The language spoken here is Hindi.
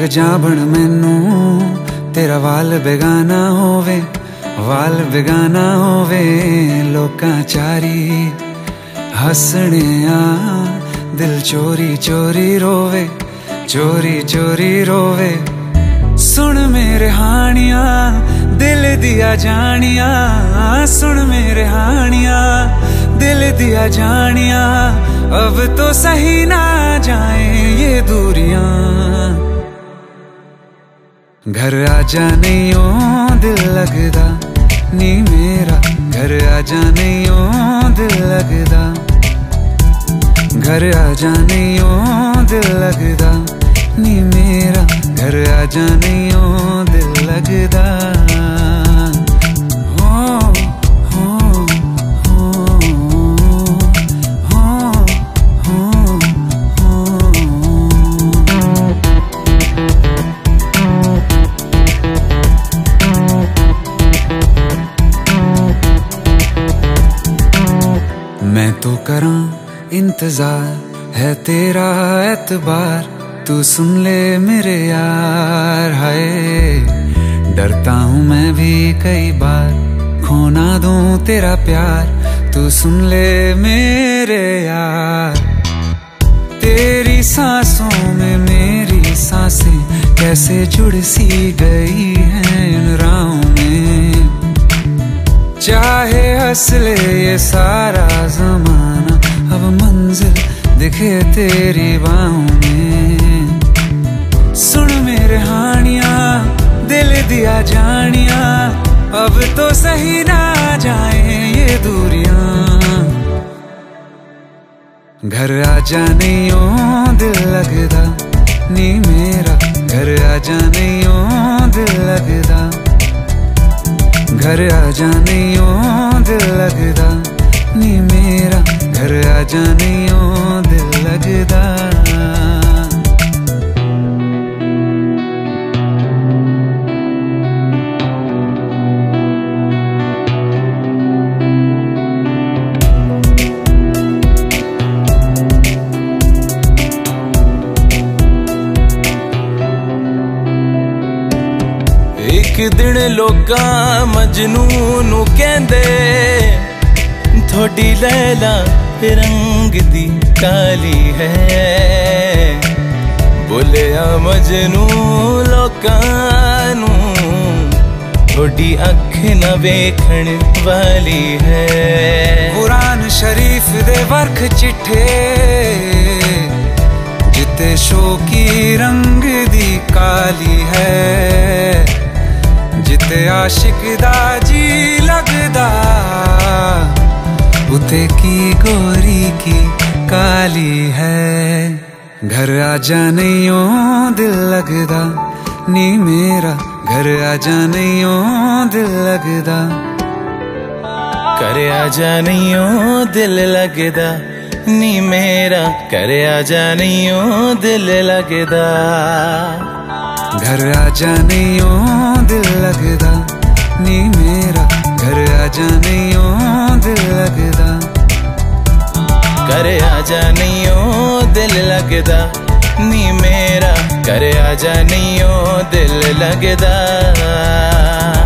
जाबण मैनू तेरा वाल बेगाना होवे, वाल बेगाना होवे। लोकां चारी हसने दिल चोरी चोरी रोवे, चोरी चोरी रोवे। सुन मेरे हानिया दिल दिया जानिया, सुन मेरे हानिया दिल दिया जानिया। अब तो सही ना जाए ये दूरियां, घर आजा नहीं ओ दिल लगदा नी मेरा, घर आजा नहीं ओ दिल लगदा, घर आजा नहीं ओ दिल लगदा नी मेरा, घर आजा नहीं ओ दिल लगदा। मैं तो करां इंतजार है तेरा एतबार, तू सुन ले मेरे यार। हाय डरता हूँ मैं भी कई बार, खो ना दूं तेरा प्यार, तू सुन ले मेरे यार। तेरी सांसों में मेरी सांसें कैसे जुड़ सी गई हैं इन राहों में। चाहे हंस ले ये सारा जमाना, अब मंजिल दिखे तेरी बाहों में। सुन मेरे हानिया दिल दिया जानिया, अब तो सही ना जाए ये दूरियां। घर आजा नहीं ओ दिल लगदा नी मेरा, घर आजा नहीं ओ दिल लगदा, घर आजा नहीं ओ दिल लगदा नी मेरा, घर आजा नहीं ओ दिल लगदा। एक दिन लोकां मजनू नू कहंदे, थोड़ी लैला रंग दी काली है। बोलिया मजनू लोकां नू, थोड़ी अख न वेखण वाली है। कुरान शरीफ दे वर्ख चिट्ठे जिते शोकी रंग दी काली है, जिते आशिक दा जी लगदा उते की गोरी की काली है। घर आजा नहीं ओ दिल लगदा नी मेरा, घर आजा नहीं ओ दिल लगदा, घर आजा नहीं ओ दिल लगदा नी मेरा, घर आजा नहीं ओ दिल लगदा। घर आजा नहीं ओ दिल लगदा नी मेरा, घर आजा नहीं ओ दिल लगदा, घर आजा नहीं ओ दिल लगदा नी मेरा, घर आजा नहीं ओ दिल लगदा।